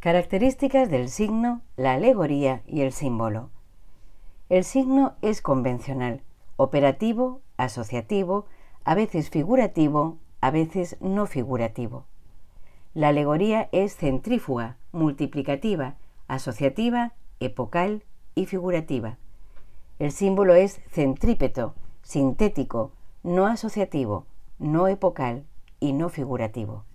Características del signo, la alegoría y el símbolo. El signo es convencional, operativo, asociativo, a veces figurativo, a veces no figurativo. La alegoría es centrífuga, multiplicativa, asociativa, epocal y figurativa. El símbolo es centrípeto, sintético, no asociativo, no epocal y no figurativo.